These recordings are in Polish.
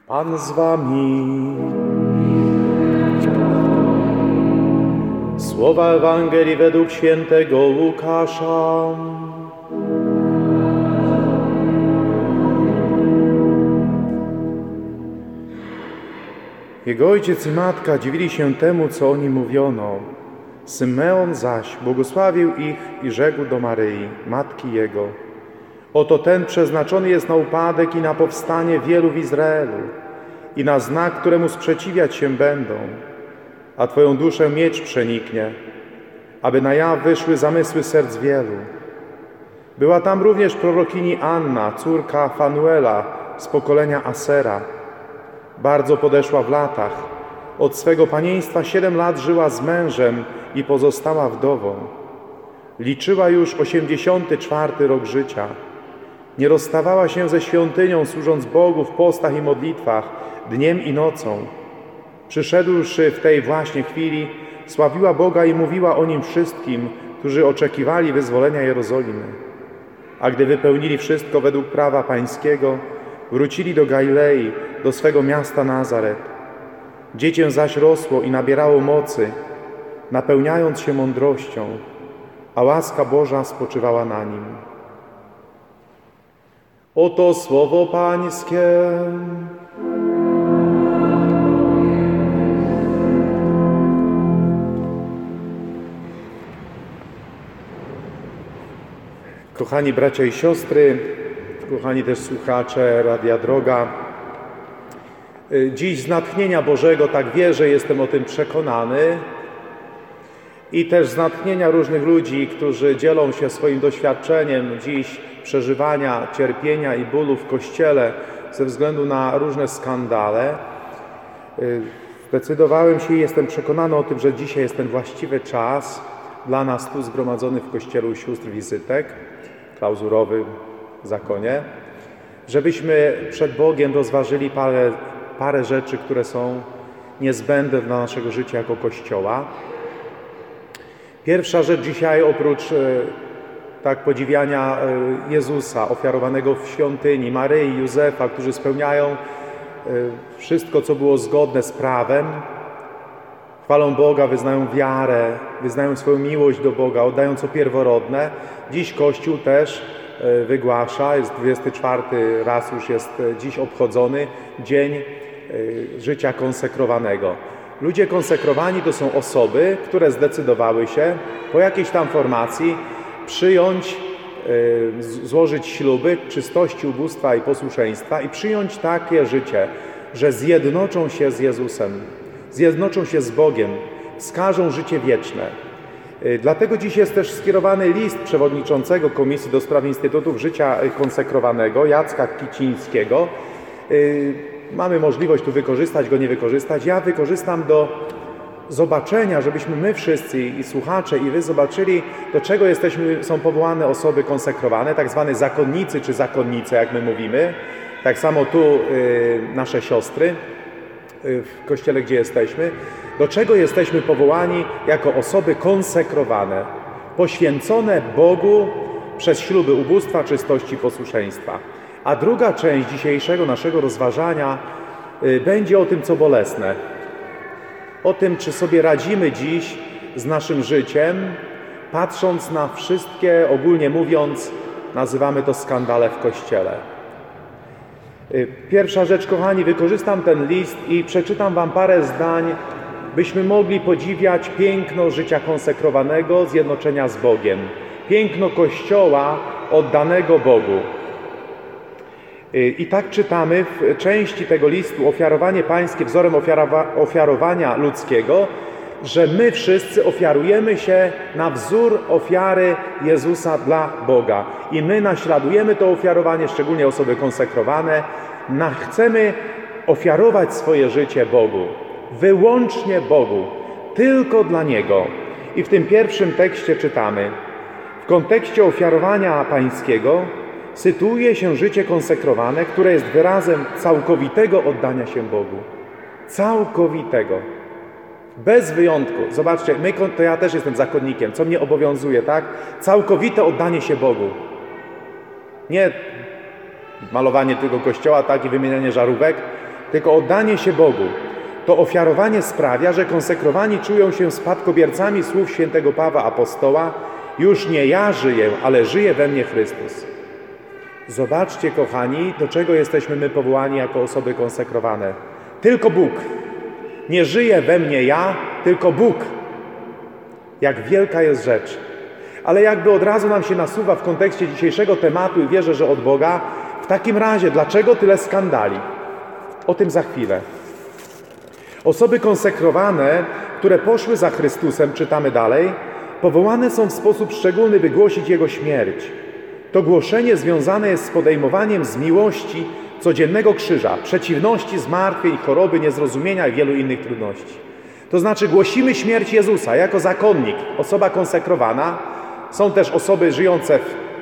Pan z wami. Słowa Ewangelii według świętego Łukasza. Jego ojciec i matka dziwili się temu, co o nim mówiono. Symeon zaś błogosławił ich i rzekł do Maryi, matki jego: oto ten przeznaczony jest na upadek i na powstanie wielu w Izraelu i na znak, któremu sprzeciwiać się będą, a Twoją duszę miecz przeniknie, aby na jaw wyszły zamysły serc wielu. Była tam również prorokini Anna, córka Fanuela z pokolenia Asera. Bardzo podeszła w latach. Od swego panieństwa 7 lat żyła z mężem i pozostała wdową. Liczyła już 84 rok życia. Nie rozstawała się ze świątynią, służąc Bogu w postach i modlitwach, dniem i nocą. Przyszedłszy w tej właśnie chwili, sławiła Boga i mówiła o Nim wszystkim, którzy oczekiwali wyzwolenia Jerozolimy. A gdy wypełnili wszystko według prawa pańskiego, wrócili do Galilei, do swego miasta Nazaret. Dziecię zaś rosło i nabierało mocy, napełniając się mądrością, a łaska Boża spoczywała na nim. Oto słowo Pańskie. Kochani bracia i siostry, kochani też słuchacze Radia Droga, dziś z natchnienia Bożego, tak wierzę, jestem o tym przekonany, i też z natchnienia różnych ludzi, którzy dzielą się swoim doświadczeniem dziś przeżywania, cierpienia i bólu w Kościele ze względu na różne skandale, zdecydowałem się i jestem przekonany o tym, że dzisiaj jest ten właściwy czas dla nas tu zgromadzonych w Kościele u sióstr wizytek, klauzurowy w zakonie, żebyśmy przed Bogiem rozważyli parę rzeczy, które są niezbędne dla naszego życia jako Kościoła. Pierwsza rzecz dzisiaj, oprócz podziwiania Jezusa ofiarowanego w świątyni, Maryi, Józefa, którzy spełniają wszystko, co było zgodne z prawem, chwalą Boga, wyznają wiarę, wyznają swoją miłość do Boga, oddają co pierworodne. Dziś Kościół też wygłasza, jest 24 raz już jest dziś obchodzony Dzień Życia Konsekrowanego. Ludzie konsekrowani to są osoby, które zdecydowały się po jakiejś tam formacji przyjąć, złożyć śluby czystości, ubóstwa i posłuszeństwa i przyjąć takie życie, że zjednoczą się z Jezusem, zjednoczą się z Bogiem, wskażą życie wieczne. Dlatego dziś jest też skierowany list przewodniczącego Komisji do Spraw Instytutów Życia Konsekrowanego, Jacka Kicińskiego. Mamy możliwość tu wykorzystać go, nie wykorzystać. Ja wykorzystam do zobaczenia, żebyśmy my wszyscy i słuchacze, i wy zobaczyli, do czego są powołane osoby konsekrowane, tak zwane zakonnicy czy zakonnice, jak my mówimy. Tak samo tu nasze siostry w Kościele, gdzie jesteśmy. Do czego jesteśmy powołani jako osoby konsekrowane, poświęcone Bogu przez śluby ubóstwa, czystości, posłuszeństwa. A druga część dzisiejszego naszego rozważania będzie o tym, co bolesne. O tym, czy sobie radzimy dziś z naszym życiem, patrząc na wszystkie, ogólnie mówiąc, nazywamy to skandale w Kościele. Pierwsza rzecz, kochani, wykorzystam ten list i przeczytam wam parę zdań, byśmy mogli podziwiać piękno życia konsekrowanego, zjednoczenia z Bogiem. Piękno Kościoła oddanego Bogu. I tak czytamy w części tego listu Ofiarowanie Pańskie wzorem ofiarowania ludzkiego, że my wszyscy ofiarujemy się na wzór ofiary Jezusa dla Boga. I my naśladujemy to ofiarowanie, szczególnie osoby konsekrowane. Chcemy ofiarować swoje życie Bogu, wyłącznie Bogu, tylko dla Niego. I w tym pierwszym tekście czytamy: w kontekście ofiarowania pańskiego sytuuje się życie konsekrowane, które jest wyrazem całkowitego oddania się Bogu. Całkowitego. Bez wyjątku. Zobaczcie, to ja też jestem zakonnikiem, co mnie obowiązuje, tak? Całkowite oddanie się Bogu. Nie malowanie tylko kościoła, tak, i wymienianie żarówek, tylko oddanie się Bogu. To ofiarowanie sprawia, że konsekrowani czują się spadkobiercami słów świętego Pawła Apostoła: już nie ja żyję, ale żyje we mnie Chrystus. Zobaczcie, kochani, do czego jesteśmy my powołani jako osoby konsekrowane. Tylko Bóg. Nie żyje we mnie ja, tylko Bóg. Jak wielka jest rzecz. Ale jakby od razu nam się nasuwa w kontekście dzisiejszego tematu i wierzę, że od Boga, w takim razie dlaczego tyle skandali? O tym za chwilę. Osoby konsekrowane, które poszły za Chrystusem, czytamy dalej, powołane są w sposób szczególny, by głosić Jego śmierć. To głoszenie związane jest z podejmowaniem z miłości codziennego krzyża, przeciwności, zmartwień, choroby, niezrozumienia i wielu innych trudności. To znaczy głosimy śmierć Jezusa jako zakonnik, osoba konsekrowana. Są też osoby żyjące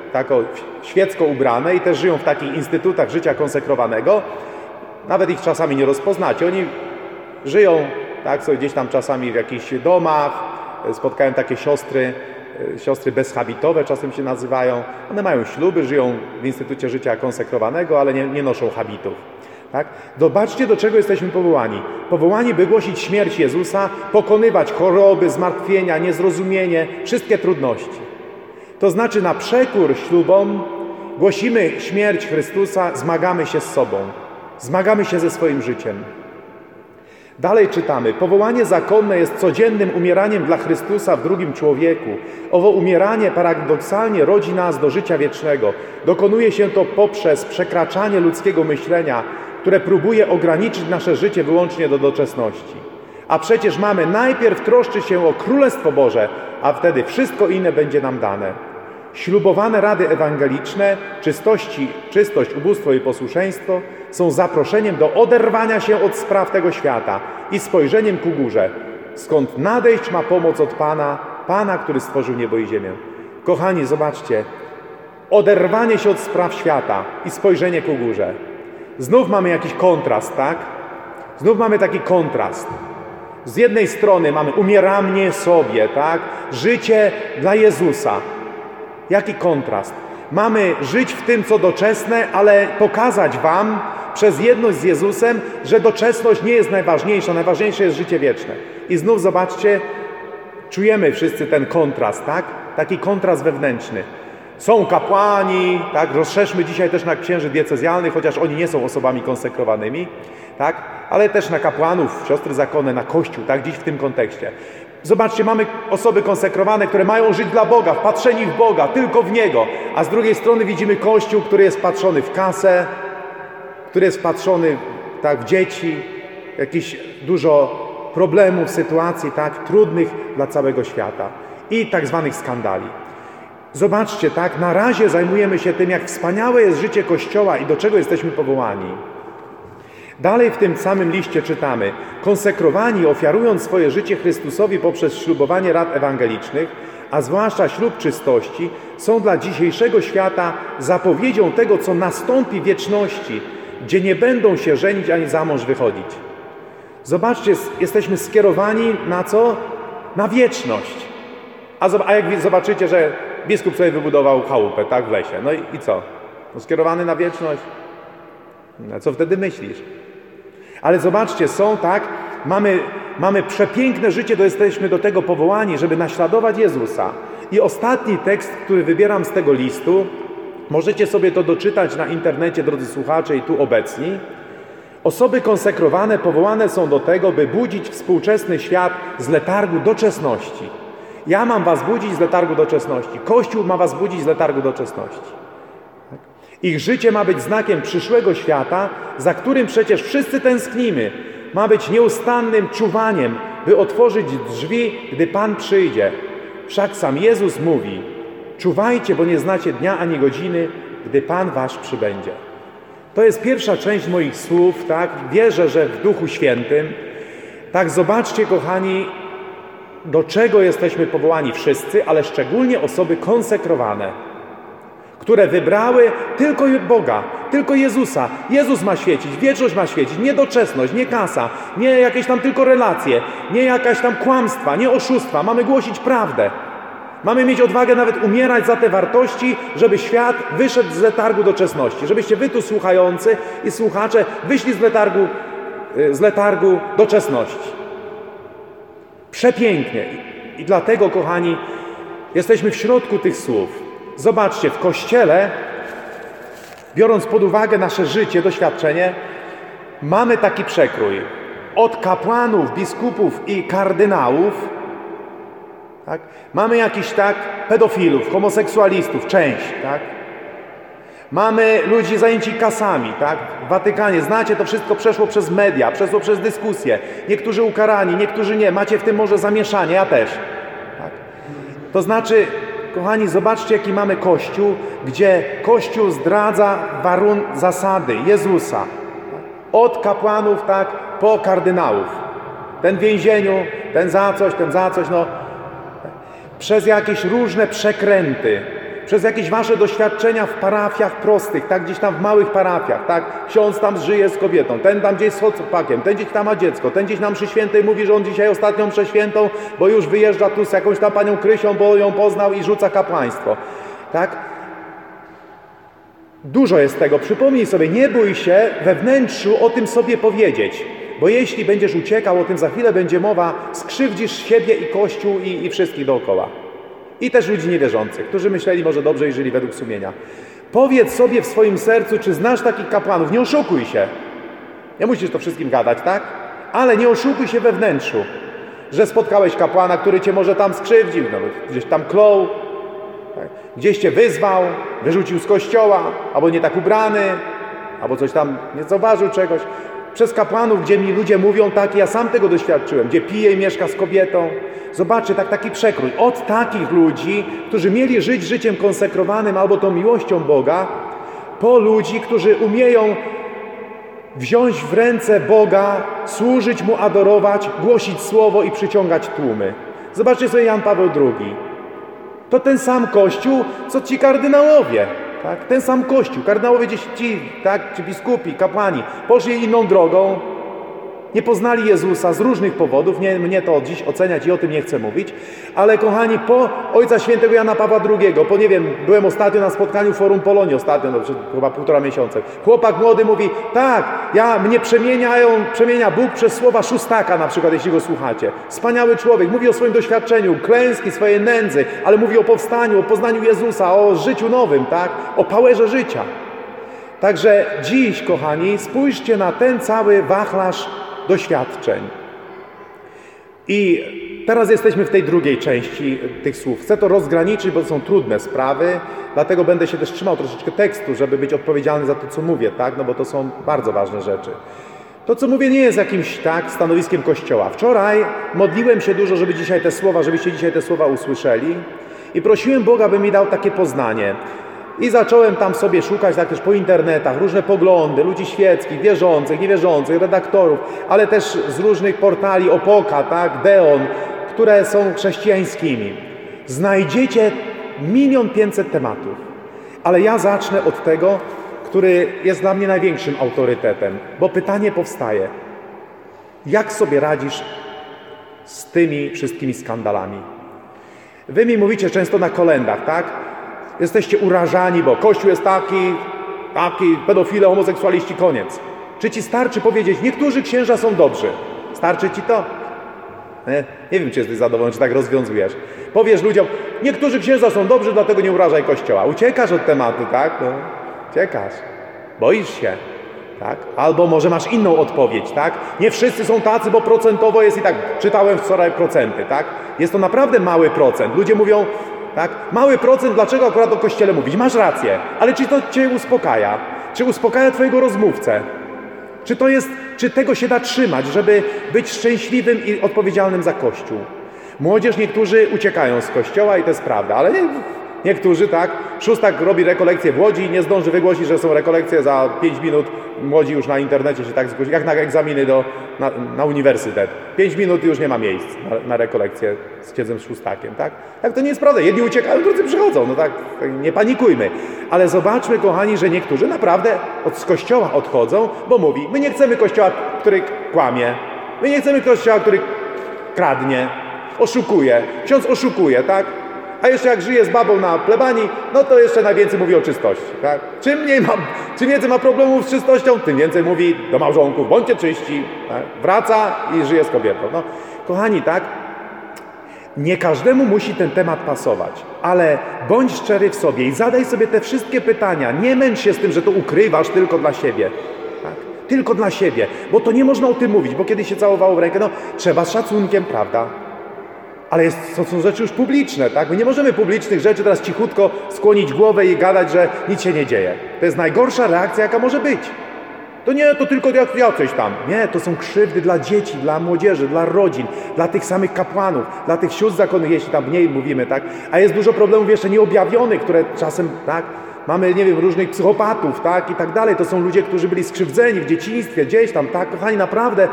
świecko ubrane i też żyją w takich instytutach życia konsekrowanego. Nawet ich czasami nie rozpoznacie. Oni żyją sobie gdzieś tam czasami w jakichś domach. Spotkałem takie siostry bezhabitowe czasem się nazywają. One mają śluby, żyją w instytucie życia konsekrowanego, ale nie noszą habitów. Tak? Zobaczcie, do czego jesteśmy powołani. Powołani, by głosić śmierć Jezusa, pokonywać choroby, zmartwienia, niezrozumienie, wszystkie trudności. To znaczy na przekór ślubom głosimy śmierć Chrystusa, zmagamy się z sobą, zmagamy się ze swoim życiem. Dalej czytamy, powołanie zakonne jest codziennym umieraniem dla Chrystusa w drugim człowieku. Owo umieranie paradoksalnie rodzi nas do życia wiecznego. Dokonuje się to poprzez przekraczanie ludzkiego myślenia, które próbuje ograniczyć nasze życie wyłącznie do doczesności. A przecież mamy najpierw troszczyć się o Królestwo Boże, a wtedy wszystko inne będzie nam dane. Ślubowane rady ewangeliczne, czystość, ubóstwo i posłuszeństwo są zaproszeniem do oderwania się od spraw tego świata i spojrzeniem ku górze, skąd nadejść ma pomoc od Pana, który stworzył niebo i ziemię. Kochani, zobaczcie, oderwanie się od spraw świata i spojrzenie ku górze. Znów mamy jakiś kontrast, tak? Znów mamy taki kontrast. Z jednej strony mamy umieranie sobie, tak? Życie dla Jezusa. Jaki kontrast? Mamy żyć w tym, co doczesne, ale pokazać wam przez jedność z Jezusem, że doczesność nie jest najważniejsza. Najważniejsze jest życie wieczne. I znów zobaczcie, czujemy wszyscy ten kontrast, tak? Taki kontrast wewnętrzny. Są kapłani, tak? Rozszerzmy dzisiaj też na księży diecezjalnych, chociaż oni nie są osobami konsekrowanymi, tak? Ale też na kapłanów, siostry zakonne, na Kościół, tak? Dziś w tym kontekście. Zobaczcie, mamy osoby konsekrowane, które mają żyć dla Boga, wpatrzeni w Boga, tylko w Niego. A z drugiej strony widzimy Kościół, który jest wpatrzony w kasę, który jest wpatrzony w dzieci, jakieś dużo problemów, sytuacji, tak? Trudnych dla całego świata. I tak zwanych skandali. Zobaczcie, tak? Na razie zajmujemy się tym, jak wspaniałe jest życie Kościoła i do czego jesteśmy powołani. Dalej w tym samym liście czytamy: konsekrowani, ofiarując swoje życie Chrystusowi poprzez ślubowanie rad ewangelicznych, a zwłaszcza ślub czystości, są dla dzisiejszego świata zapowiedzią tego, co nastąpi w wieczności, gdzie nie będą się żenić ani za mąż wychodzić. Zobaczcie, jesteśmy skierowani na co? Na wieczność. A jak zobaczycie, że biskup sobie wybudował chałupę, tak, w lesie, no i co? No, skierowany na wieczność? No, co wtedy myślisz? Ale zobaczcie, mamy przepiękne życie, jesteśmy do tego powołani, żeby naśladować Jezusa. I ostatni tekst, który wybieram z tego listu, możecie sobie to doczytać na internecie, drodzy słuchacze, i tu obecni. Osoby konsekrowane powołane są do tego, by budzić współczesny świat z letargu doczesności. Ja mam was budzić z letargu doczesności. Kościół ma was budzić z letargu doczesności. Ich życie ma być znakiem przyszłego świata, za którym przecież wszyscy tęsknimy. Ma być nieustannym czuwaniem, by otworzyć drzwi, gdy Pan przyjdzie. Wszak sam Jezus mówi: czuwajcie, bo nie znacie dnia ani godziny, gdy Pan wasz przybędzie. To jest pierwsza część moich słów, tak? Wierzę, że w Duchu Świętym. Tak, zobaczcie, kochani, do czego jesteśmy powołani wszyscy, ale szczególnie osoby konsekrowane, które wybrały tylko Boga, tylko Jezusa. Jezus ma świecić, wieczność ma świecić, nie doczesność, nie kasa, nie jakieś tam tylko relacje, nie jakaś tam kłamstwa, nie oszustwa. Mamy głosić prawdę. Mamy mieć odwagę nawet umierać za te wartości, żeby świat wyszedł z letargu doczesności. Żebyście wy tu słuchający i słuchacze wyszli z letargu z letargu doczesności. Przepięknie. I dlatego, kochani, jesteśmy w środku tych słów. Zobaczcie, w Kościele, biorąc pod uwagę nasze życie, doświadczenie, mamy taki przekrój. Od kapłanów, biskupów i kardynałów, tak? Mamy jakichś pedofilów, homoseksualistów, część, tak? Mamy ludzi zajęci kasami, tak? W Watykanie, znacie, to wszystko przeszło przez media, przeszło przez dyskusje. Niektórzy ukarani, niektórzy nie. Macie w tym może zamieszanie, ja też. Tak? To znaczy, kochani, zobaczcie, jaki mamy Kościół, gdzie Kościół zdradza zasady Jezusa. Tak? Od kapłanów, tak, po kardynałów. Ten w więzieniu, ten za coś, no. Przez jakieś różne przekręty, przez jakieś wasze doświadczenia w parafiach prostych, tak, gdzieś tam w małych parafiach, tak, ksiądz tam żyje z kobietą, ten tam gdzieś z chłopakiem, ten gdzieś tam ma dziecko, ten gdzieś na mszy świętej mówi, że on dzisiaj ostatnią mszę świętą, bo już wyjeżdża tu z jakąś tam panią Krysią, bo ją poznał i rzuca kapłaństwo, tak. Dużo jest tego, przypomnij sobie, nie bój się we wnętrzu o tym sobie powiedzieć, bo jeśli będziesz uciekał, o tym za chwilę będzie mowa, skrzywdzisz siebie i Kościół i wszystkich dookoła. I też ludzi niewierzących, którzy myśleli może dobrze i żyli według sumienia. Powiedz sobie w swoim sercu, czy znasz takich kapłanów. Nie oszukuj się. Nie musisz to wszystkim gadać, tak? Ale nie oszukuj się we wnętrzu, że spotkałeś kapłana, który cię może tam skrzywdził, nawet gdzieś tam klął, tak? Gdzieś cię wyzwał, wyrzucił z kościoła, albo nie tak ubrany, albo coś tam nie zauważył czegoś. Przez kapłanów, gdzie mi ludzie mówią tak, ja sam tego doświadczyłem, gdzie pije i mieszka z kobietą. Zobaczcie, taki przekrój. Od takich ludzi, którzy mieli żyć życiem konsekrowanym albo tą miłością Boga, po ludzi, którzy umieją wziąć w ręce Boga, służyć Mu, adorować, głosić Słowo i przyciągać tłumy. Zobaczcie sobie Jan Paweł II. To ten sam Kościół, co ci kardynałowie. Tak? Ten sam Kościół. Kardynałowie ci, tak? Ci biskupi, kapłani, poszli inną drogą, nie poznali Jezusa z różnych powodów, nie mnie to dziś oceniać i o tym nie chcę mówić, ale kochani, po Ojca Świętego Jana Pawła II, po nie wiem, byłem ostatnio na spotkaniu Forum Polonii ostatnio, chyba 1,5 miesiąca. Chłopak młody mówi, tak, mnie przemienia Bóg przez słowa Szóstaka na przykład, jeśli go słuchacie. Wspaniały człowiek, mówi o swoim doświadczeniu, klęski, swojej nędzy, ale mówi o powstaniu, o poznaniu Jezusa, o życiu nowym, tak, o powerze życia. Także dziś, kochani, spójrzcie na ten cały wachlarz doświadczeń. I teraz jesteśmy w tej drugiej części tych słów. Chcę to rozgraniczyć, bo to są trudne sprawy, dlatego będę się też trzymał troszeczkę tekstu, żeby być odpowiedzialny za to, co mówię, tak? No bo to są bardzo ważne rzeczy. To, co mówię, nie jest jakimś stanowiskiem Kościoła. Wczoraj modliłem się dużo, żebyście dzisiaj te słowa usłyszeli i prosiłem Boga, by mi dał takie poznanie. I zacząłem tam sobie szukać, tak też po internetach, różne poglądy, ludzi świeckich, wierzących, niewierzących, redaktorów, ale też z różnych portali Opoka, tak, Deon, które są chrześcijańskimi. Znajdziecie 1 500 000 tematów, ale ja zacznę od tego, który jest dla mnie największym autorytetem, bo pytanie powstaje, jak sobie radzisz z tymi wszystkimi skandalami? Wy mi mówicie często na kolędach, tak? Jesteście urażani, bo Kościół jest taki, pedofile, homoseksualiści, koniec. Czy ci starczy powiedzieć, niektórzy księża są dobrzy? Starczy ci to? Nie wiem, czy jesteś zadowolony, czy tak rozwiązujesz. Powiesz ludziom, niektórzy księża są dobrzy, dlatego nie urażaj Kościoła. Uciekasz od tematu, tak? No, uciekasz. Boisz się, tak? Albo może masz inną odpowiedź, tak? Nie wszyscy są tacy, bo procentowo jest i tak. Czytałem wczoraj procenty, tak? Jest to naprawdę mały procent. Ludzie mówią, tak? Mały procent, dlaczego akurat o Kościele mówić? Masz rację, ale czy to cię uspokaja? Czy uspokaja twojego rozmówcę? Czy tego się da trzymać, żeby być szczęśliwym i odpowiedzialnym za Kościół? Młodzież, niektórzy uciekają z Kościoła i to jest prawda, ale niektórzy, tak? Szóstak robi rekolekcje w Łodzi i nie zdąży wygłosić, że są rekolekcje za 5 minut. Młodzi już na internecie się tak zgłosili, jak na egzaminy na uniwersytet. 5 minut i już nie ma miejsc na rekolekcję z księdzem Szóstakiem, tak? Tak to nie jest prawda. Jedni uciekają, drudzy przychodzą. No tak, nie panikujmy. Ale zobaczmy, kochani, że niektórzy naprawdę z Kościoła odchodzą, bo mówi, my nie chcemy Kościoła, który kłamie. My nie chcemy Kościoła, który kradnie, oszukuje. Ksiądz oszukuje, tak? A jeszcze jak żyje z babą na plebanii, no to jeszcze najwięcej mówi o czystości, tak? Czym więcej ma problemów z czystością, tym więcej mówi do małżonków, bądźcie czyści, tak? Wraca i żyje z kobietą. No, kochani, tak? Nie każdemu musi ten temat pasować, ale bądź szczery w sobie i zadaj sobie te wszystkie pytania. Nie męcz się z tym, że to ukrywasz tylko dla siebie. Tak? Tylko dla siebie, bo to nie można o tym mówić, bo kiedy się całowało w rękę, no trzeba z szacunkiem, prawda? Ale to są rzeczy już publiczne, tak? My nie możemy publicznych rzeczy teraz cichutko skłonić głowę i gadać, że nic się nie dzieje. To jest najgorsza reakcja, jaka może być. To nie, to tylko jacyś tam. Nie, to są krzywdy dla dzieci, dla młodzieży, dla rodzin, dla tych samych kapłanów, dla tych sióstr zakonnych, jeśli tam mniej mówimy, tak? A jest dużo problemów jeszcze nieobjawionych, które czasem, tak? Mamy, nie wiem, różnych psychopatów, tak? I tak dalej. To są ludzie, którzy byli skrzywdzeni w dzieciństwie, gdzieś tam, tak? Kochani, naprawdę,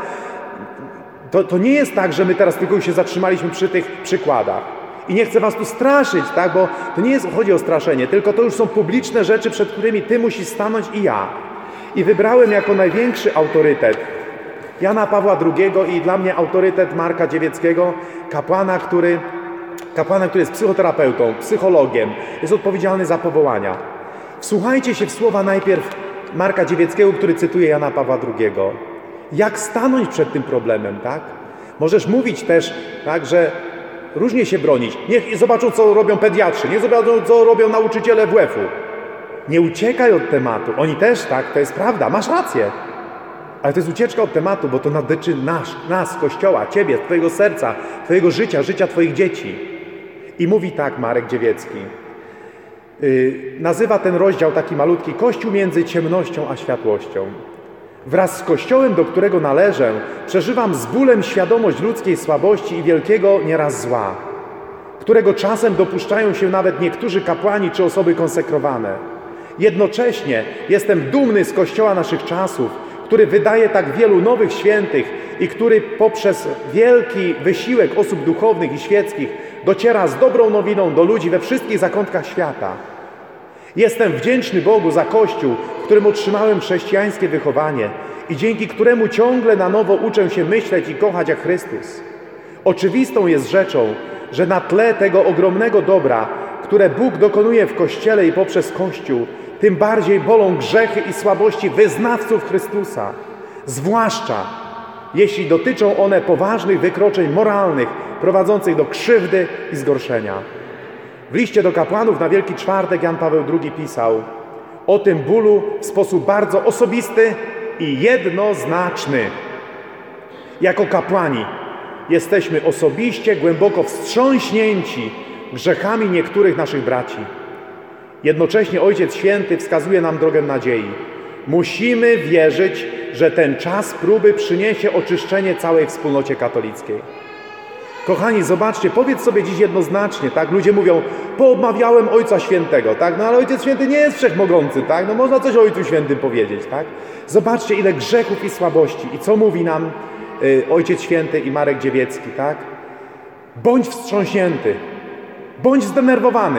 to nie jest tak, że my teraz tylko się zatrzymaliśmy przy tych przykładach. I nie chcę was tu straszyć, tak? Bo to nie chodzi o straszenie, tylko to już są publiczne rzeczy, przed którymi ty musisz stanąć i ja. I wybrałem jako największy autorytet Jana Pawła II i dla mnie autorytet Marka Dziewieckiego, kapłana, który jest psychoterapeutą, psychologiem, jest odpowiedzialny za powołania. Wsłuchajcie się w słowa najpierw Marka Dziewieckiego, który cytuje Jana Pawła II. Jak stanąć przed tym problemem, tak? Możesz mówić też, tak, że różnie się bronić. Niech zobaczą, co robią pediatrzy, niech zobaczą, co robią nauczyciele WF-u. Nie uciekaj od tematu. Oni też, tak, to jest prawda, masz rację. Ale to jest ucieczka od tematu, bo to dotyczy nas, Kościoła, ciebie, twojego serca, twojego życia, życia twoich dzieci. I mówi tak Marek Dziewiecki. Nazywa ten rozdział taki malutki Kościół między ciemnością a światłością. Wraz z Kościołem, do którego należę, przeżywam z bólem świadomość ludzkiej słabości i wielkiego nieraz zła, którego czasem dopuszczają się nawet niektórzy kapłani czy osoby konsekrowane. Jednocześnie jestem dumny z Kościoła naszych czasów, który wydaje tak wielu nowych świętych i który poprzez wielki wysiłek osób duchownych i świeckich dociera z dobrą nowiną do ludzi we wszystkich zakątkach świata. Jestem wdzięczny Bogu za Kościół, w którym otrzymałem chrześcijańskie wychowanie i dzięki któremu ciągle na nowo uczę się myśleć i kochać jak Chrystus. Oczywistą jest rzeczą, że na tle tego ogromnego dobra, które Bóg dokonuje w Kościele i poprzez Kościół, tym bardziej bolą grzechy i słabości wyznawców Chrystusa, zwłaszcza jeśli dotyczą one poważnych wykroczeń moralnych prowadzących do krzywdy i zgorszenia. W liście do kapłanów na Wielki Czwartek Jan Paweł II pisał o tym bólu w sposób bardzo osobisty i jednoznaczny. Jako kapłani jesteśmy osobiście głęboko wstrząśnięci grzechami niektórych naszych braci. Jednocześnie Ojciec Święty wskazuje nam drogę nadziei. Musimy wierzyć, że ten czas próby przyniesie oczyszczenie całej wspólnocie katolickiej. Kochani, zobaczcie, powiedz sobie dziś jednoznacznie, tak? Ludzie mówią, poobmawiałem Ojca Świętego, tak? No ale Ojciec Święty nie jest wszechmogący, tak? No można coś o Ojcu Świętym powiedzieć, tak? Zobaczcie, ile grzechów i słabości. I co mówi nam Ojciec Święty i Marek Dziewiecki, tak? Bądź wstrząśnięty, bądź zdenerwowany,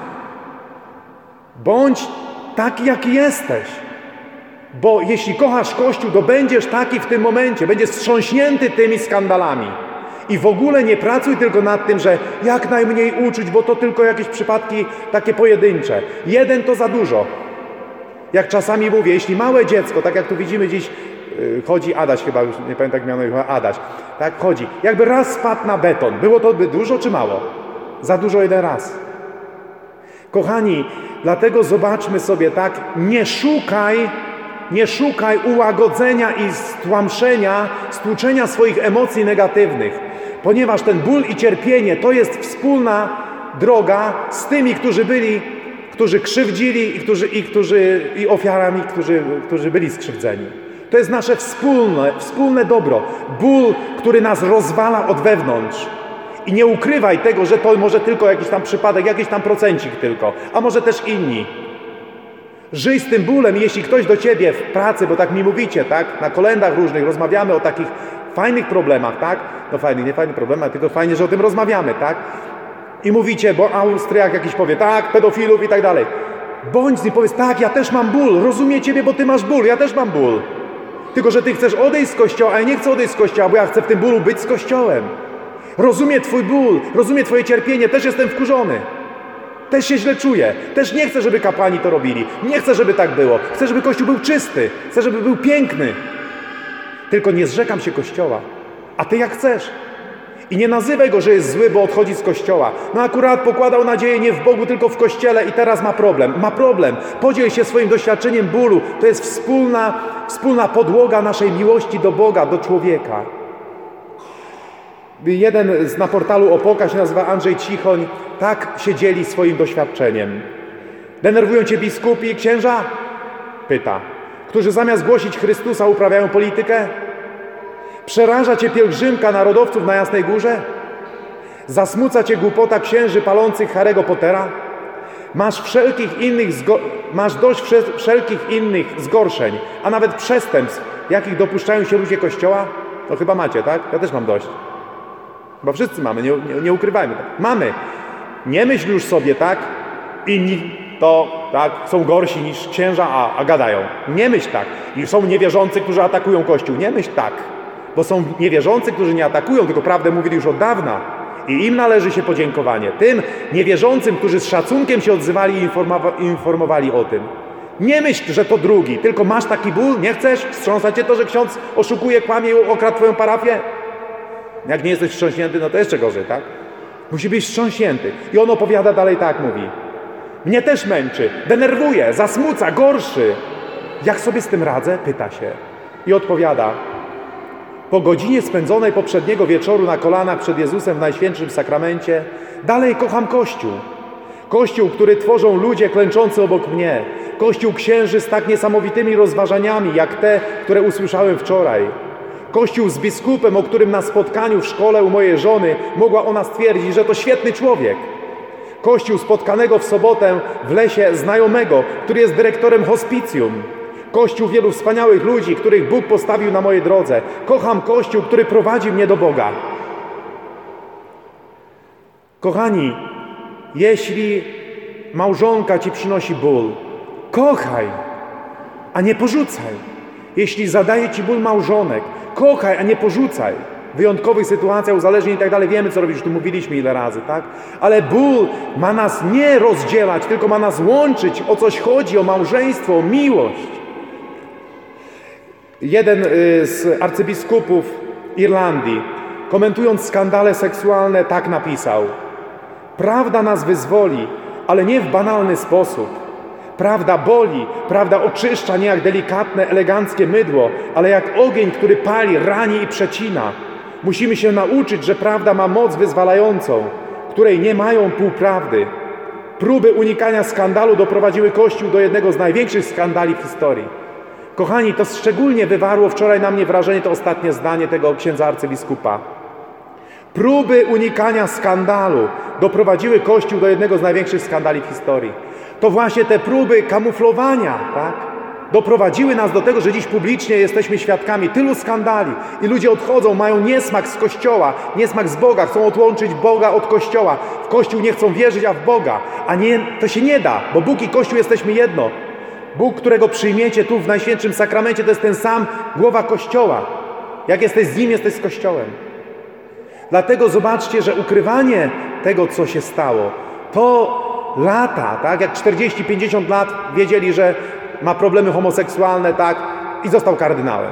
bądź taki, jaki jesteś. Bo jeśli kochasz Kościół, to będziesz taki w tym momencie, będziesz wstrząśnięty tymi skandalami. I w ogóle nie pracuj tylko nad tym, że jak najmniej uczuć, bo to tylko jakieś przypadki takie pojedyncze. Jeden to za dużo. Jak czasami mówię, jeśli małe dziecko, tak jak tu widzimy dziś, chodzi Adaś chyba, już nie pamiętam jak miano chyba Adaś, tak chodzi. Jakby raz spadł na beton, było to by dużo czy mało? Za dużo jeden raz. Kochani, dlatego zobaczmy sobie tak, nie szukaj ułagodzenia i stłuczenia swoich emocji negatywnych, ponieważ ten ból i cierpienie to jest wspólna droga z tymi, którzy krzywdzili i ofiarami, którzy byli skrzywdzeni. To jest nasze wspólne dobro. Ból, który nas rozwala od wewnątrz. I nie ukrywaj tego, że to może tylko jakiś tam przypadek, jakiś tam procencik tylko, a może też inni. Żyj z tym bólem, jeśli ktoś do ciebie w pracy, bo tak mi mówicie, tak? Na kolendach różnych rozmawiamy o takich fajnych problemach, tak? No fajnych, nie fajnych problemach, tylko fajnie, że o tym rozmawiamy, tak? I mówicie, bo Austriak jakiś powie, tak, pedofilów i tak dalej. Bądź z nim, powiedz, tak, ja też mam ból, rozumiem ciebie, bo ty masz ból, ja też mam ból. Tylko że ty chcesz odejść z Kościoła, a ja nie chcę odejść z Kościoła, bo ja chcę w tym bólu być z Kościołem. Rozumiem Twój ból, rozumiem Twoje cierpienie, też jestem wkurzony. Też się źle czuję. Też nie chcę, żeby kapłani to robili. Nie chcę, żeby tak było. Chcę, żeby Kościół był czysty. Chcę, żeby był piękny. Tylko nie zrzekam się Kościoła. A Ty jak chcesz. I nie nazywaj go, że jest zły, bo odchodzi z Kościoła. No akurat pokładał nadzieję nie w Bogu, tylko w Kościele i teraz ma problem. Ma problem. Podziel się swoim doświadczeniem bólu. To jest wspólna podłoga naszej miłości do Boga, do człowieka. Jeden na portalu Opoka się nazywa Andrzej Cichoń. Tak się dzieli swoim doświadczeniem. Denerwują Cię biskupi i księża? Pyta. Którzy zamiast głosić Chrystusa uprawiają politykę? Przeraża Cię pielgrzymka narodowców na Jasnej Górze? Zasmuca Cię głupota księży palących Harry'ego Pottera? Masz dość wszelkich innych zgorszeń, a nawet przestępstw, jakich dopuszczają się ludzie Kościoła? No chyba macie, tak? Ja też mam dość. Chyba wszyscy mamy, nie ukrywajmy. Mamy. Nie myśl już sobie tak, inni to tak, są gorsi niż księża, a gadają. Nie myśl tak. I są niewierzący, którzy atakują Kościół. Nie myśl tak. Bo są niewierzący, którzy nie atakują, tylko prawdę mówili już od dawna. I im należy się podziękowanie. Tym niewierzącym, którzy z szacunkiem się odzywali i informowali o tym. Nie myśl, że to drugi, tylko masz taki ból, nie chcesz? Wstrząsa Cię to, że ksiądz oszukuje, kłamie i okradł Twoją parafię? Jak nie jesteś wstrząśnięty, no to jeszcze gorzej, tak? Musi być wstrząśnięty. I on opowiada dalej tak, mówi. Mnie też męczy, denerwuje, zasmuca, gorszy. Jak sobie z tym radzę? Pyta się. I odpowiada. Po godzinie spędzonej poprzedniego wieczoru na kolanach przed Jezusem w Najświętszym Sakramencie dalej kocham Kościół. Kościół, który tworzą ludzie klęczący obok mnie. Kościół księży z tak niesamowitymi rozważaniami, jak te, które usłyszałem wczoraj. Kościół z biskupem, o którym na spotkaniu w szkole u mojej żony mogła ona stwierdzić, że to świetny człowiek. Kościół spotkanego w sobotę w lesie znajomego, który jest dyrektorem hospicjum. Kościół wielu wspaniałych ludzi, których Bóg postawił na mojej drodze. Kocham Kościół, który prowadzi mnie do Boga. Kochani, jeśli małżonka Ci przynosi ból, kochaj, a nie porzucaj. Jeśli zadaje Ci ból małżonek, kochaj, a nie porzucaj. W wyjątkowych sytuacjach, uzależnień i tak dalej, wiemy co robić, już tu mówiliśmy ile razy, tak? Ale ból ma nas nie rozdzielać, tylko ma nas łączyć. O coś chodzi, o małżeństwo, o miłość. Jeden z arcybiskupów Irlandii, komentując skandale seksualne, tak napisał. Prawda nas wyzwoli, ale nie w banalny sposób. Prawda boli, prawda oczyszcza nie jak delikatne, eleganckie mydło, ale jak ogień, który pali, rani i przecina. Musimy się nauczyć, że prawda ma moc wyzwalającą, której nie mają półprawdy. Próby unikania skandalu doprowadziły Kościół do jednego z największych skandali w historii. Kochani, to szczególnie wywarło wczoraj na mnie wrażenie to ostatnie zdanie tego księdza arcybiskupa. Próby unikania skandalu doprowadziły Kościół do jednego z największych skandali w historii. To właśnie te próby kamuflowania, tak, doprowadziły nas do tego, że dziś publicznie jesteśmy świadkami tylu skandali i ludzie odchodzą, mają niesmak z Kościoła, niesmak z Boga, chcą odłączyć Boga od Kościoła. W Kościół nie chcą wierzyć, a w Boga. A nie, to się nie da, bo Bóg i Kościół jesteśmy jedno. Bóg, którego przyjmiecie tu w Najświętszym Sakramencie, to jest ten sam głowa Kościoła. Jak jesteś z Nim, jesteś z Kościołem. Dlatego zobaczcie, że ukrywanie tego, co się stało, to lata, tak? Jak 40-50 lat wiedzieli, że ma problemy homoseksualne, tak? I został kardynałem.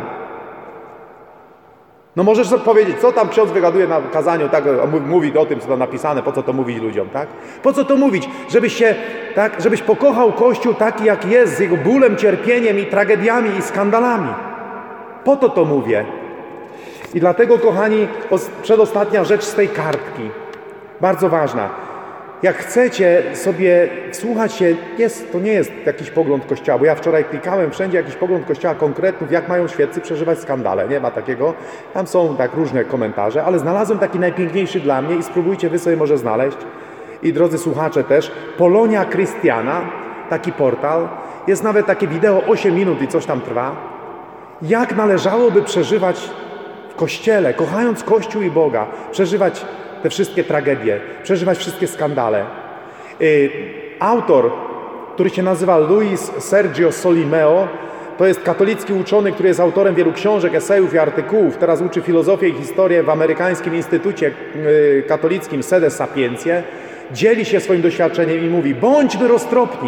No możesz sobie powiedzieć, co tam ksiądz wygaduje na kazaniu, tak? Mówi o tym, co tam napisane, po co to mówić ludziom, tak? Po co to mówić? Żebyś pokochał Kościół taki, jak jest, z jego bólem, cierpieniem i tragediami i skandalami. Po to mówię. I dlatego, kochani, przedostatnia rzecz z tej kartki. Bardzo ważna. Jak chcecie sobie wsłuchać się, to nie jest jakiś pogląd Kościoła, bo ja wczoraj klikałem wszędzie jakiś pogląd Kościoła konkretny, jak mają świeccy przeżywać skandale. Nie ma takiego. Tam są tak różne komentarze, ale znalazłem taki najpiękniejszy dla mnie i spróbujcie wy sobie może znaleźć. I drodzy słuchacze też, Polonia Christiana, taki portal, jest nawet takie wideo 8 minut i coś tam trwa. Jak należałoby przeżywać w Kościele, kochając Kościół i Boga, przeżywać te wszystkie tragedie, przeżywać wszystkie skandale. Autor, który się nazywa Luis Sergio Solimeo, To jest katolicki uczony, który jest autorem wielu książek, esejów i artykułów. Teraz uczy filozofię i historię w amerykańskim instytucie katolickim Sede Sapientiae. Dzieli się swoim doświadczeniem i mówi: bądźmy roztropni.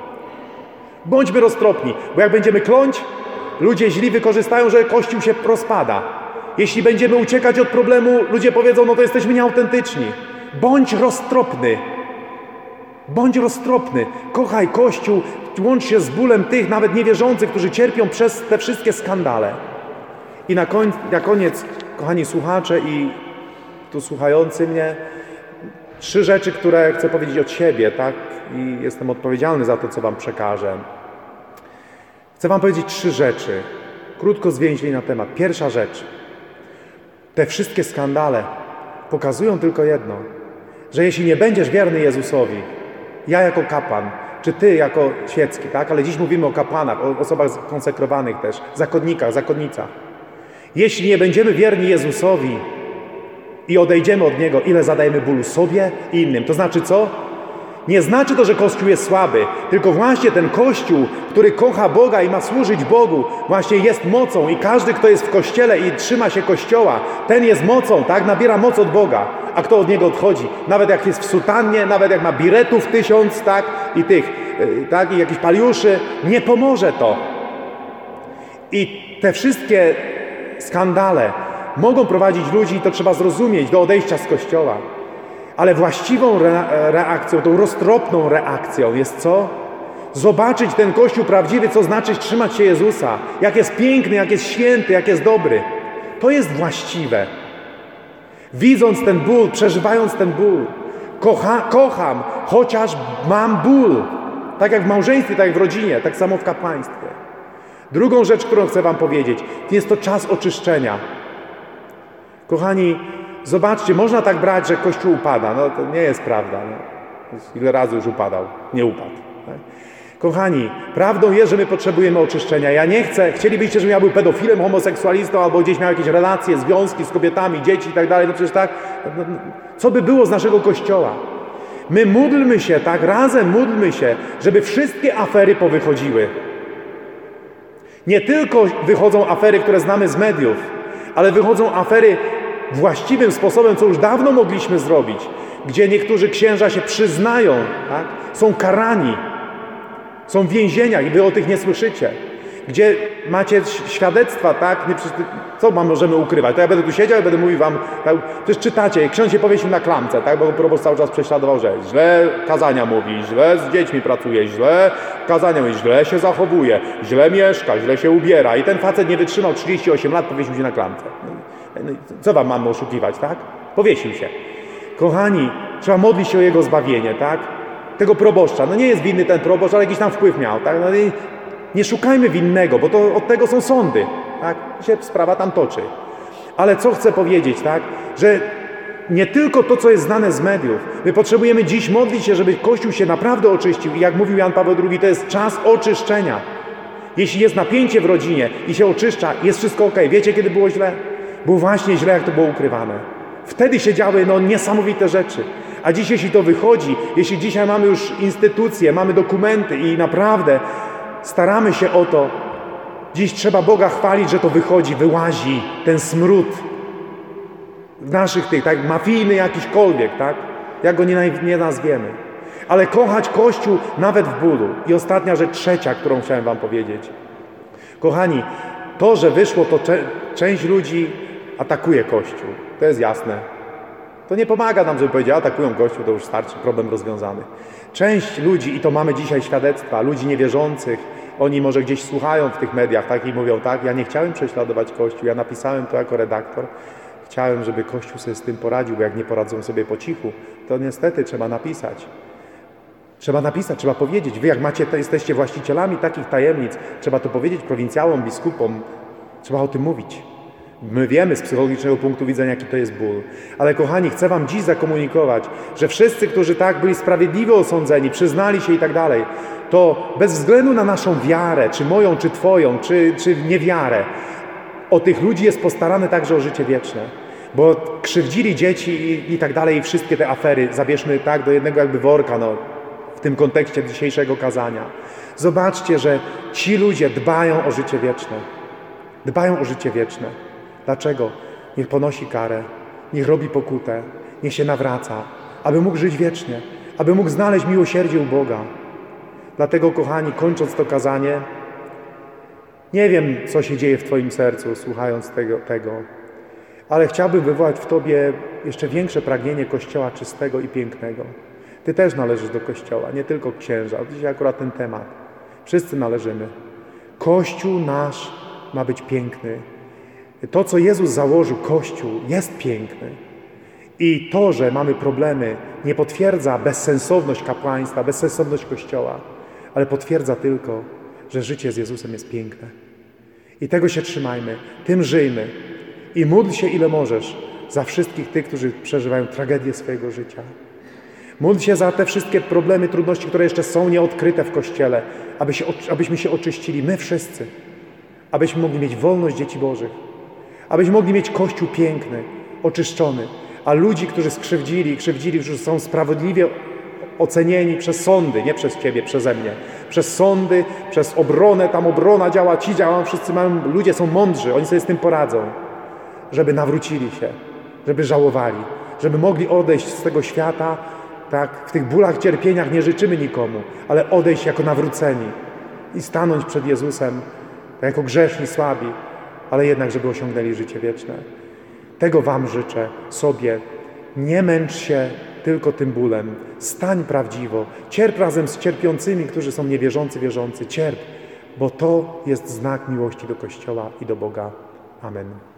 Bądźmy roztropni, bo jak będziemy kląć, ludzie źli wykorzystają, że Kościół się rozpada. Jeśli będziemy uciekać od problemu, ludzie powiedzą: no to jesteśmy nieautentyczni. Bądź roztropny. Bądź roztropny. Kochaj Kościół, łącz się z bólem tych, nawet niewierzących, którzy cierpią przez te wszystkie skandale. I na koniec, kochani słuchacze i tu słuchający mnie, 3 rzeczy, które chcę powiedzieć od siebie, tak? I jestem odpowiedzialny za to, co wam przekażę. Chcę wam powiedzieć 3 rzeczy, krótko zwięźlej na temat. Pierwsza rzecz. Te wszystkie skandale pokazują tylko jedno, że jeśli nie będziesz wierny Jezusowi, ja jako kapłan, czy ty jako świecki, tak? Ale dziś mówimy o kapłanach, o osobach konsekrowanych też, zakonnikach, zakonnicach. Jeśli nie będziemy wierni Jezusowi i odejdziemy od Niego, ile zadajemy bólu sobie i innym. To znaczy co? Nie znaczy to, że Kościół jest słaby, tylko właśnie ten Kościół, który kocha Boga i ma służyć Bogu, właśnie jest mocą i każdy, kto jest w Kościele i trzyma się Kościoła, ten jest mocą, tak? Nabiera moc od Boga. A kto od Niego odchodzi? Nawet jak jest w sutannie, nawet jak ma biretów 1000, tak? I tych, tak? I jakichś paliuszy, nie pomoże to. I te wszystkie skandale mogą prowadzić ludzi, to trzeba zrozumieć, do odejścia z Kościoła. Ale właściwą reakcją, tą roztropną reakcją jest co? Zobaczyć ten Kościół prawdziwy, co znaczy trzymać się Jezusa. Jak jest piękny, jak jest święty, jak jest dobry. To jest właściwe. Widząc ten ból, przeżywając ten ból. Kocham, chociaż mam ból. Tak jak w małżeństwie, tak jak w rodzinie, tak samo w kapłaństwie. Drugą rzecz, którą chcę wam powiedzieć, jest to czas oczyszczenia. Kochani, zobaczcie, można tak brać, że Kościół upada. No to nie jest prawda. No. Ile razy już upadał? Nie upadł. Tak? Kochani, prawdą jest, że my potrzebujemy oczyszczenia. Ja nie chcę, chcielibyście, żebym ja był pedofilem, homoseksualistą, albo gdzieś miał jakieś relacje, związki z kobietami, dzieci i tak dalej. No przecież tak, co by było z naszego Kościoła? My módlmy się, tak, razem módlmy się, żeby wszystkie afery powychodziły. Nie tylko wychodzą afery, które znamy z mediów, ale wychodzą afery właściwym sposobem, co już dawno mogliśmy zrobić, gdzie niektórzy księża się przyznają, tak? Są karani, są w więzieniach i wy o tych nie słyszycie, gdzie macie świadectwa, tak? Co możemy ukrywać? To ja będę tu siedział i będę mówił wam, tak? Przecież czytacie, ksiądz się powiesił na klamce, tak? Bo proboszcz cały czas prześladował, że źle kazania mówi, źle z dziećmi pracuje, źle kazania mówi, źle się zachowuje, źle mieszka, źle się ubiera i ten facet nie wytrzymał 38 lat, powiesił się na klamce. Co wam mamy oszukiwać, tak? Powiesił się. Kochani, trzeba modlić się o jego zbawienie, tak? Tego proboszcza. No nie jest winny ten proboszcz, ale jakiś tam wpływ miał, tak? No nie szukajmy winnego, bo to od tego są sądy, tak? Się sprawa tam toczy. Ale co chcę powiedzieć, tak? Że nie tylko to, co jest znane z mediów. My potrzebujemy dziś modlić się, żeby Kościół się naprawdę oczyścił. I jak mówił Jan Paweł II, to jest czas oczyszczenia. Jeśli jest napięcie w rodzinie i się oczyszcza, jest wszystko okej. Wiecie, kiedy było źle? Było właśnie źle, jak to było ukrywane. Wtedy się działy niesamowite rzeczy. A dziś, jeśli to wychodzi, jeśli dzisiaj mamy już instytucje, mamy dokumenty i naprawdę staramy się o to, dziś trzeba Boga chwalić, że to wychodzi, wyłazi ten smród naszych tych, tak, mafijny jakiśkolwiek, tak? Jak go nie nazwiemy. Ale kochać Kościół nawet w bólu. I ostatnia rzecz, trzecia, którą chciałem wam powiedzieć. Kochani, to, że wyszło, to część ludzi atakuje Kościół. To jest jasne. To nie pomaga nam, żeby powiedzieć, atakują Kościół, to już starczy, problem rozwiązany. Część ludzi, i to mamy dzisiaj świadectwa, ludzi niewierzących, oni może gdzieś słuchają w tych mediach, tak, i mówią, tak, ja nie chciałem prześladować Kościół, ja napisałem to jako redaktor, chciałem, żeby Kościół sobie z tym poradził, bo jak nie poradzą sobie po cichu, to niestety trzeba napisać. Trzeba napisać, trzeba powiedzieć. Wy jak jesteście właścicielami takich tajemnic, trzeba to powiedzieć prowincjałom, biskupom, trzeba o tym mówić. My wiemy z psychologicznego punktu widzenia, jaki to jest ból. Ale kochani, chcę wam dziś zakomunikować, że wszyscy, którzy tak byli sprawiedliwie osądzeni, przyznali się i tak dalej, to bez względu na naszą wiarę, czy moją, czy twoją, czy niewiarę, o tych ludzi jest postarane także o życie wieczne. Bo krzywdzili dzieci i tak dalej, i wszystkie te afery zabierzmy tak do jednego jakby worka, w tym kontekście dzisiejszego kazania. Zobaczcie, że ci ludzie dbają o życie wieczne. Dbają o życie wieczne. Dlaczego? Niech ponosi karę, niech robi pokutę, niech się nawraca, aby mógł żyć wiecznie, aby mógł znaleźć miłosierdzie u Boga. Dlatego, kochani, kończąc to kazanie, nie wiem, co się dzieje w Twoim sercu, słuchając tego, ale chciałbym wywołać w Tobie jeszcze większe pragnienie Kościoła czystego i pięknego. Ty też należysz do Kościoła, nie tylko księża. Dzisiaj akurat ten temat. Wszyscy należymy. Kościół nasz ma być piękny. To, co Jezus założył, Kościół, jest piękny. I to, że mamy problemy, nie potwierdza bezsensowność kapłaństwa, bezsensowność Kościoła, ale potwierdza tylko, że życie z Jezusem jest piękne. I tego się trzymajmy, tym żyjmy. I módl się, ile możesz, za wszystkich tych, którzy przeżywają tragedię swojego życia. Módl się za te wszystkie problemy, trudności, które jeszcze są nieodkryte w Kościele, abyśmy się oczyścili, my wszyscy, abyśmy mogli mieć wolność dzieci Bożych, abyśmy mogli mieć Kościół piękny, oczyszczony, a ludzi, którzy skrzywdzili, którzy są sprawiedliwie ocenieni przez sądy, nie przez Ciebie, przeze mnie, przez sądy, przez obronę, tam obrona działa, ci działają, wszyscy ludzie są mądrzy, oni sobie z tym poradzą, żeby nawrócili się, żeby żałowali, żeby mogli odejść z tego świata, tak, w tych bólach, cierpieniach nie życzymy nikomu, ale odejść jako nawróceni i stanąć przed Jezusem jako grzeszni, słabi, ale jednak, żeby osiągnęli życie wieczne. Tego Wam życzę, sobie. Nie męcz się tylko tym bólem. Stań prawdziwo. Cierp razem z cierpiącymi, którzy są niewierzący, wierzący. Cierp, bo to jest znak miłości do Kościoła i do Boga. Amen.